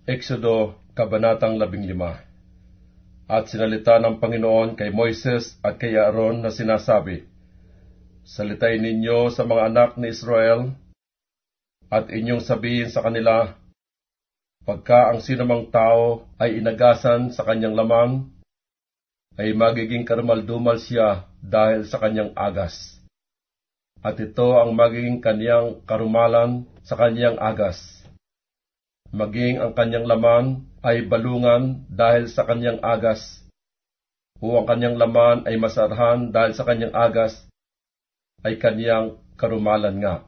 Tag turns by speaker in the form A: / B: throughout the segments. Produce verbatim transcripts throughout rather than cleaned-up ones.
A: Exodo, Kabanatang labing lima. At sinalita ng Panginoon kay Moises at kay Aaron na sinasabi, Salitain ninyo sa mga anak ni Israel, at inyong sabihin sa kanila, pagka ang sinumang tao ay inagasan sa kanyang laman, ay magiging karumaldumal siya dahil sa kanyang agas. At ito ang magiging kanyang karumalan sa kanyang agas. Maging ang kanyang laman ay balungan dahil sa kanyang agas, o ang kanyang laman ay masarhan dahil sa kanyang agas, ay kanyang karumalan nga.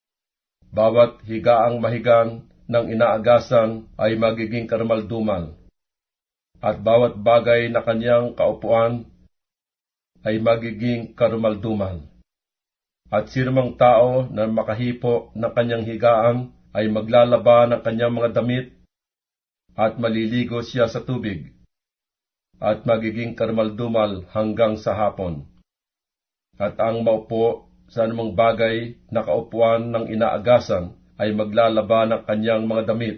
A: Bawat higaang mahigan ng inaagasan ay magiging karumaldumal, at bawat bagay na kanyang kaupuan ay magiging karumaldumal. At sinumang tao na makahipo ng kanyang higaan ay maglalaba ng kanyang mga damit, at maliligo siya sa tubig, at magiging karumaldumal hanggang sa hapon. At ang maupo sa anumang bagay na kaupuan ng inaagasan ay maglalaba ng kanyang mga damit,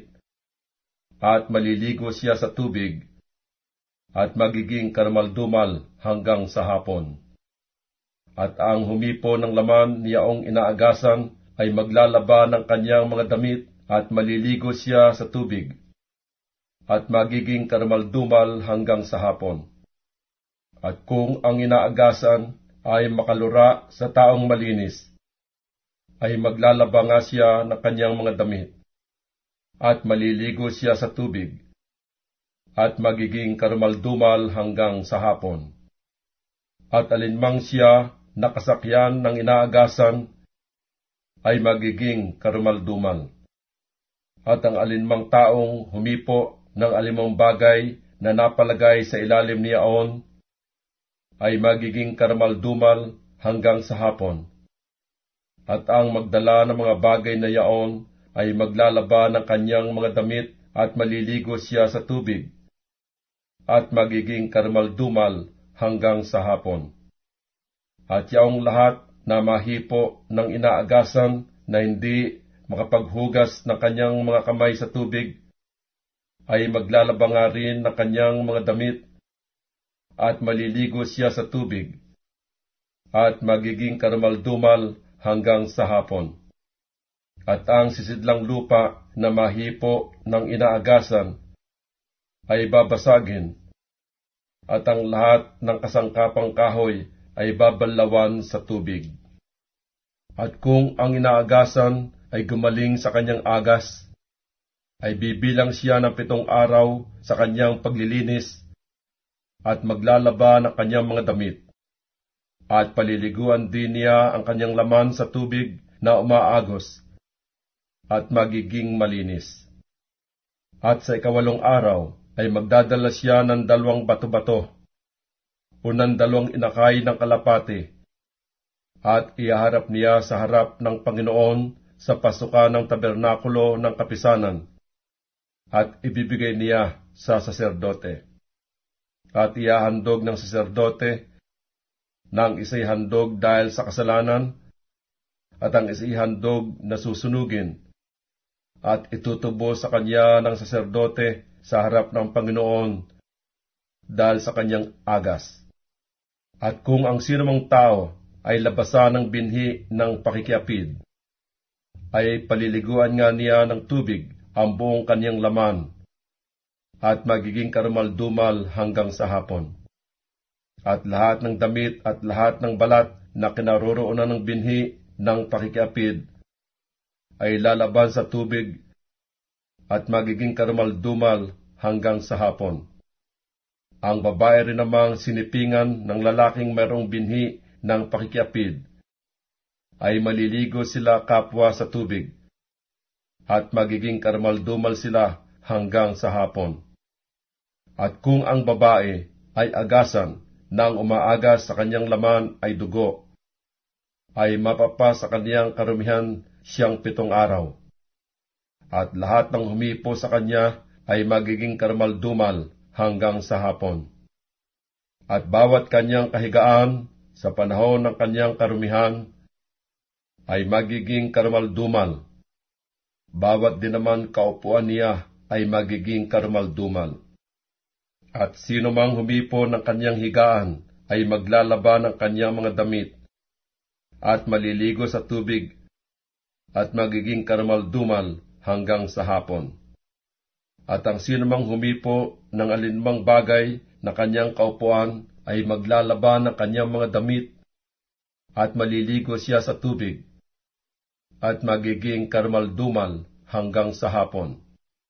A: at maliligo siya sa tubig, at magiging karumaldumal hanggang sa hapon. At ang humipo ng laman niyaong inaagasan ay maglalaba ng kanyang mga damit, at maliligo siya sa tubig, at magiging karumaldumal hanggang sa hapon. At kung ang inaagasan ay makalura sa taong malinis, ay maglalaba nga siya ng kanyang mga damit, at maliligo siya sa tubig, at magiging karumaldumal hanggang sa hapon. At alinmang siya nakasakyan ng inaagasan ay magiging karumaldumal. At ang alinmang taong humipo ng alimang bagay na napalagay sa ilalim niyaon ay magiging karumaldumal hanggang sa hapon. At ang magdala ng mga bagay na yaon ay maglalaba ng kanyang mga damit, at maliligo siya sa tubig, at magiging karumaldumal hanggang sa hapon. At yaong lahat na mahipo ng inaagasan na hindi makapaghugas ng kanyang mga kamay sa tubig, ay maglalaba nga rin ng kanyang mga damit, at maliligo siya sa tubig, at magiging karumaldumal hanggang sa hapon. At ang sisidlang lupa na mahipo ng inaagasan ay babasagin, at ang lahat ng kasangkapang kahoy ay babanlawan sa tubig. At kung ang inaagasan ay gumaling sa kanyang agas, ay bibilang siya ng pitong araw sa kanyang paglilinis, at maglalaba ng kanyang mga damit, at paliliguan din niya ang kanyang laman sa tubig na umaagos, at magiging malinis. At sa ikawalong araw ay magdadala siya ng dalawang bato-bato, o ng dalawang inakay ng kalapate, at ihaharap niya sa harap ng Panginoon sa pasukan ng tabernakulo ng kapisanan, at ibibigay niya sa saserdote. At ihahandog ng saserdote ng isa'y handog dahil sa kasalanan, at ang isa'y handog na susunugin, at itutubo sa kanya ng saserdote sa harap ng Panginoon dahil sa kanyang agas. At kung ang sinumang tao ay labasan ng binhi ng pakikiapid, ay paliliguan nga niya ng tubig ang buong kanyang laman, at magiging karumaldumal hanggang sa hapon. At lahat ng damit at lahat ng balat na kinaroroonan ng binhi ng pakikiapid ay lalaban sa tubig, at magiging karumaldumal hanggang sa hapon. Ang babae rin namang sinipingan ng lalaking mayroong binhi ng pakikiapid, ay maliligo sila kapwa sa tubig, at magiging karumaldumal sila hanggang sa hapon. At kung ang babae ay agasan nang umaagas sa kanyang laman ay dugo, ay mapapa sa kanyang karumihan siyang pitong araw, at lahat ng humipo sa kanya ay magiging karumaldumal hanggang sa hapon. At bawat kanyang kahigaan sa panahon ng kanyang karumihan ay magiging karumaldumal. Bawat din naman kaupuan niya ay magiging karumaldumal. At sino mang humipo ng kanyang higaan ay maglalaba ng kanyang mga damit at maliligo sa tubig at magiging karumaldumal hanggang sa hapon. At ang sino mang humipo ng alinmang bagay na kanyang kaupuan ay maglalaba ng kanyang mga damit at maliligo siya sa tubig at magiging karumaldumal hanggang sa hapon.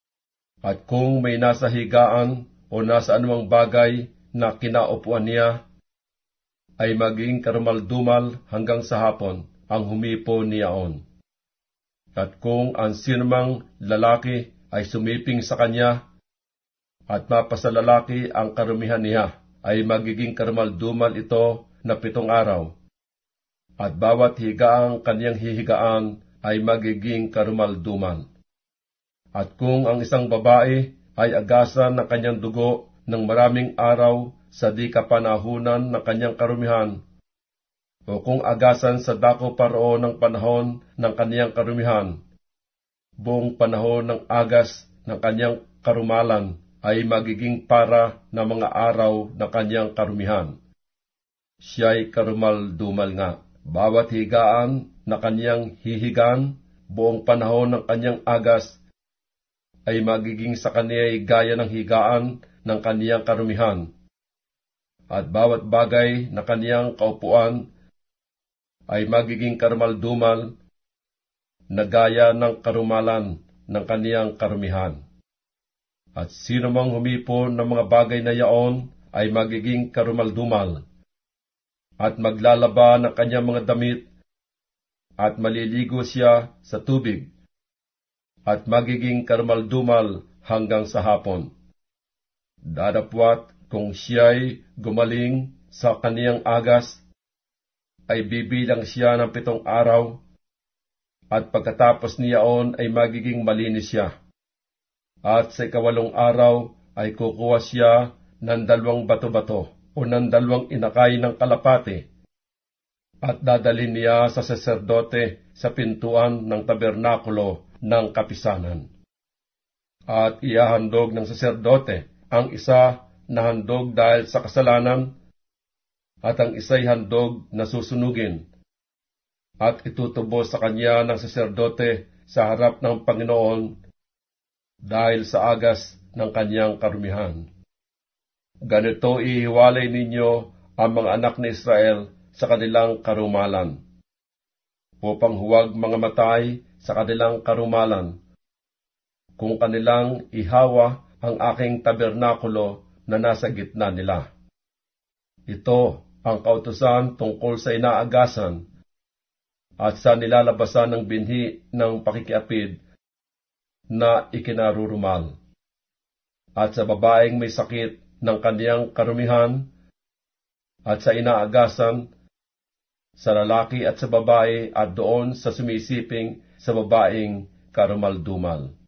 A: At kung may nasa higaan o nasa anumang bagay na kinaupuan niya, ay maging karumaldumal hanggang sa hapon ang humipo niyaon. At kung ang sinumang lalaki ay sumiping sa kanya, at mapasalalaki ang karumihan niya, ay magiging karumaldumal ito na pitong araw, at bawat higaang kanyang hihigaan ay magiging karumaldumal. At kung ang isang babae ay agasan ng kanyang dugo ng maraming araw sa di kapanahunan ng kanyang karumihan, o kung agasan sa dako paroon ng panahon ng kanyang karumihan, buong panahon ng agas ng kanyang karumalan ay magiging para na mga araw ng kanyang karumihan. Siya'y karumaldumal nga. Bawat higaan na kanyang hihigan, buong panahon ng kanyang agas, ay magiging sa kaniya'y gaya ng higaan ng kaniyang karumihan. At bawat bagay na kaniyang kaupuan ay magiging karumaldumal na gaya ng karumalan ng kaniyang karumihan. At sino mang humipo ng mga bagay na yaon ay magiging karumaldumal, at maglalaba ng kanyang mga damit, at maliligo siya sa tubig, at magiging karumaldumal hanggang sa hapon. Dadapwat kung siya'y gumaling sa kaniyang agas, ay bibilang siya ng pitong araw, at pagkatapos niyaon ay magiging malinis siya. At sa ikawalong araw ay kukuha siya ng dalawang bato-bato o ng dalawang inakay ng kalapate, at dadalhin niya sa saserdote sa pintuan ng tabernakulo ng kapisanan. At ihahandog ng saserdote ang isa na handog dahil sa kasalanan, at ang isa'y handog na susunugin, at itutubos sa kanya ng saserdote sa harap ng Panginoon dahil sa agas ng kanyang karumihan. Ganito ihiwalay ninyo ang mga anak ni Israel sa kanilang karumalan, upang huwag mga matay sa kanilang karumalan, kung kanilang ihawa ang aking tabernakulo na nasa gitna nila. Ito ang kautusan tungkol sa inaagasan at sa nilalabasan ng binhi ng pakikiapid na ikinarurumal, at sa babaeng may sakit ng kaniyang karumihan, at sa inaagasan, sa lalaki at sa babae, at doon sa sumisiping sa babaeng karumaldumal.